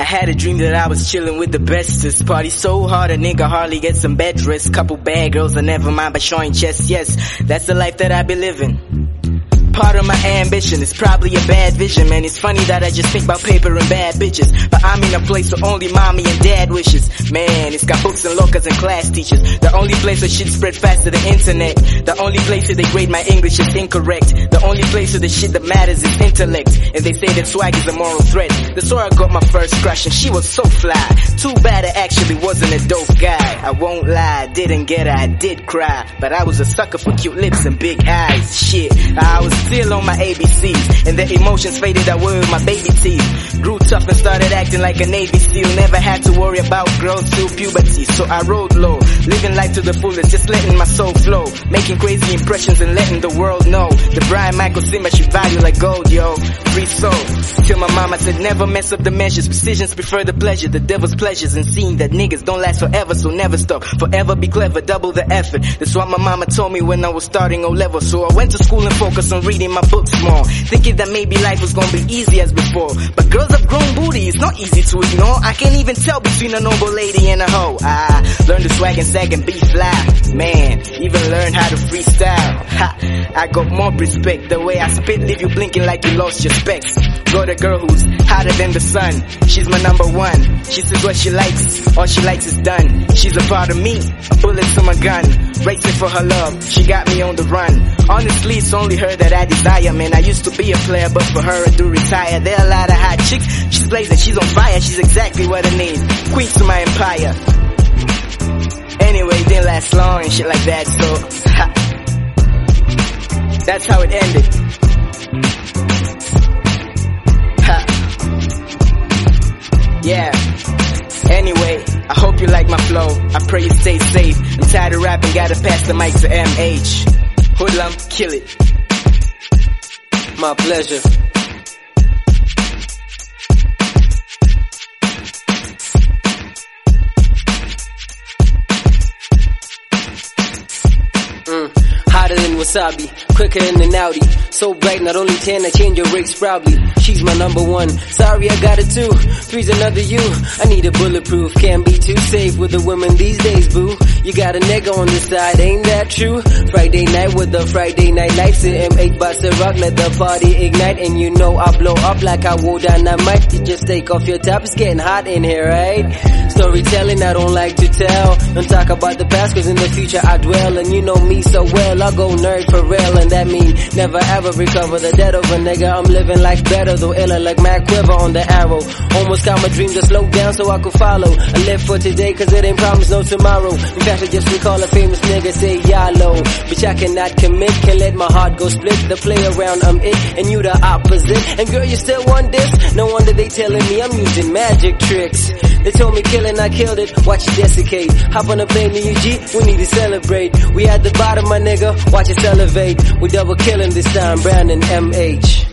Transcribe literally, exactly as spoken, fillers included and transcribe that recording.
had a dream that I was chilling with the bestest. Party so hard a nigga hardly gets some bed rest. Couple bad girls and never mind by showing chest. Yes, that's the life that I be living. Part of my ambition is probably a bad vision, man. It's funny that I just think about paper and bad bitches, but I'm in a place where only mommy and dad wishes. Man, it's got books and lockers and class teachers. The only place where shit spread faster than the internet. The only place where they grade my English is incorrect. The only place where the shit that matters is intellect. And they say that swag is a moral threat. That's where I got my first crush and she was so fly. Too bad I actually wasn't a dope guy. I won't lie, didn't get her, I did cry. But I was a sucker for cute lips and big eyes. Shit, I was still on my A B Cs, and the emotions faded away with my baby teeth. Grew tough and started acting like a Navy SEAL. Never had to worry about girls till puberty, so I rode low, living life to the fullest, just letting my soul flow, making crazy impressions and letting the world know the Brian Michael Symmetry value like gold, yo. Free soul, till my mama said never mess up the measures. Precisions prefer the pleasure, the devil's pleasures, and seeing that niggas don't last forever, so never stop. Forever be clever, double the effort. That's what my mama told me when I was starting O level. So I went to school and focused on reading my books more, thinking that maybe life was gonna be easy as before. But girls have grown booty, it's not easy to ignore. I can't even tell between a noble lady and a hoe. I learned to swag and sag and be fly. Man, even learned how to freestyle. Ha, I got more respect. The way I spit leave you blinking like you lost your specs. Got a girl who's hotter than the sun. She's my number one. She says what she likes, all she likes is done. She's a part of me, a bullet to my gun. Racing for her love, she got me on the run. Honestly, it's only her that I desire, man. I used to be a player, but for her I do retire. There are a lot of hot chicks, she's blazing, she's on fire. She's exactly what I need, queen to my empire. Anyway, it didn't last long and shit like that, so ha. That's how it ended. Ha. Yeah. Anyway, I hope you like my flow. I pray you stay safe. I'm tired of rapping, gotta pass the mic to M H. Hoodlum, kill it. My pleasure. Mm, hotter than wasabi, quicker than an Audi. So bright, not only ten, I change your race proudly. She's my number one, sorry I got it too. Three's another you, I need a bulletproof. Can't be too safe with the women these days, boo. You got a nigga on the side, ain't that true? Friday night with the Friday night lights. At M eight bust a rock, let the party ignite. And you know I blow up like I wore dynamite. You just take off your top, it's getting hot in here, right? Storytelling I don't like to tell. Don't talk about the past, cause in the future I dwell. And you know me so well, I go nerd for real. And that mean never ever recover the dead of a nigga. I'm living life better, though iller like Mac Quiver on the arrow. Almost got my dream to slow down so I could follow. I live for today cause it ain't promised no tomorrow. In fact, I just recall a famous nigga say YOLO. Bitch, I cannot commit, can't let my heart go split. The play around, I'm it, and you the opposite. And girl, you still want this? No wonder they telling me I'm using magic tricks. They told me killing, I killed it, watch it desiccate. Hop on a plane to U G, we need to celebrate. We at the bottom, my nigga, watch us elevate. We double killing this time, Brandon M H.